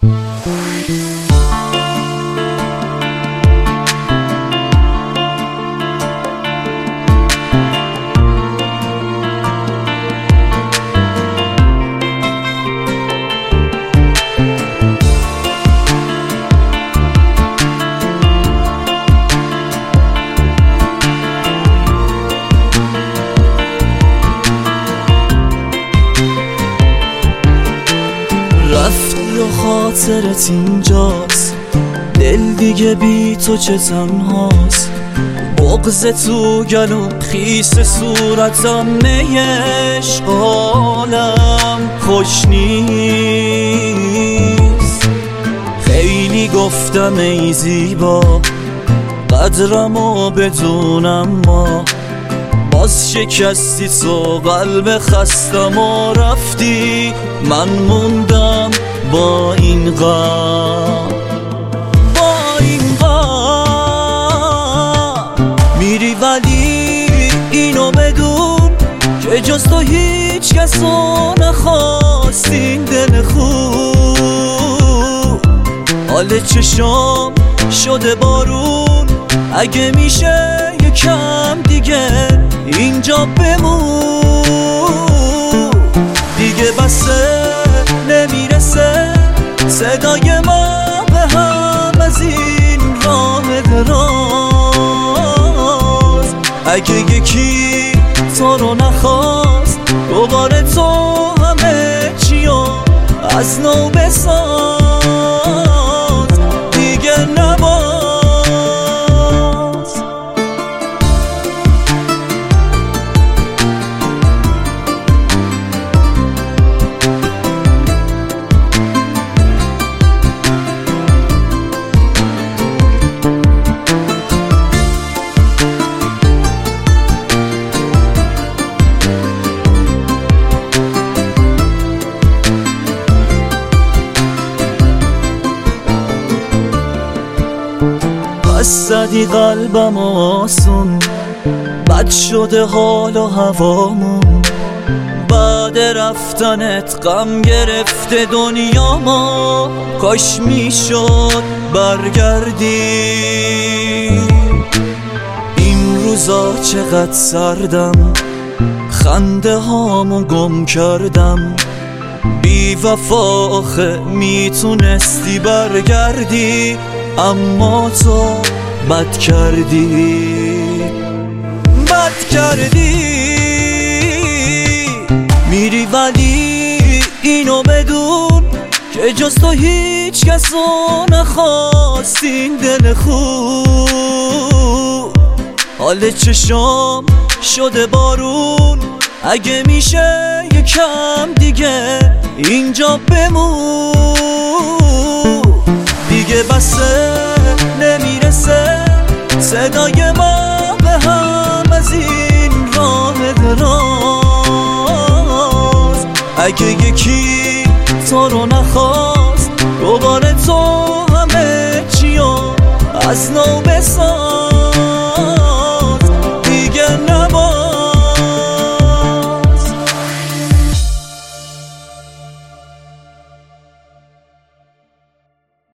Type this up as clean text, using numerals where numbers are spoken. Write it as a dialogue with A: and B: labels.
A: رفتی و خاطرت اینجاست، دل دیگه بی تو چه تنهاست. بغض تو گلوم خیس صورتم میش حالم خوش نیست. خیلی گفتم ای زیبا قدرمو بدونم، ما باز شکستی تو قلب خستم و رفتی، من موندم با این غم. با این غم میری ولی اینو بدون که جز تو هیچ کسو نخواست. این دل خوب حال چشام شده بارون، اگه میشه یکم دیگه اینجا بمون. دیگه بسه نمیرسه صدای ما به هم از این راه دراز. اگه یکی تو رو نخواست دوباره تو همه چیو از نو بساز. دیگه نباز. زدی قلبم آسون، بد شده حال و هوامون. بعد رفتنت غم گرفته دنیا ما، کاش میشد برگردی. این روزا چقدر سردم، خنده هامو گم کردم. بی وفا آخه میتونستی برگردی، اما تو بد کردی. میری ولی اینو بدون که جز تو هیچ کسو نخواست. این دل خوب حال چشام شده بارون، اگه میشه یکم دیگه اینجا بمون. دیگه بسه نمیرسه صدای ما به هم از این راه دراز. اگه یکی تو رو نخواست دوباره تو همه چیو از نو بساز.